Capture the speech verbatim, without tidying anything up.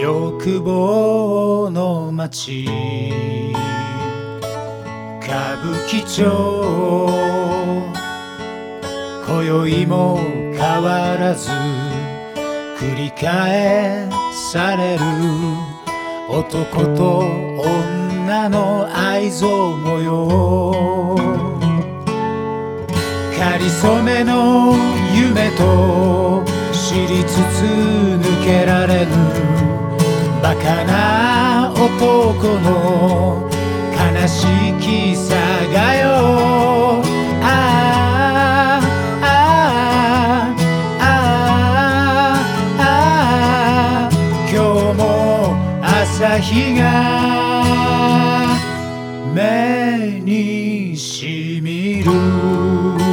欲望の街歌舞伎町、今宵も変わらず繰り返される男と女の愛憎模様、かりそめの夢と知りつつ抜けられぬバカな男の悲しきさがよ、ああああああ今日も朝日が目にしみる。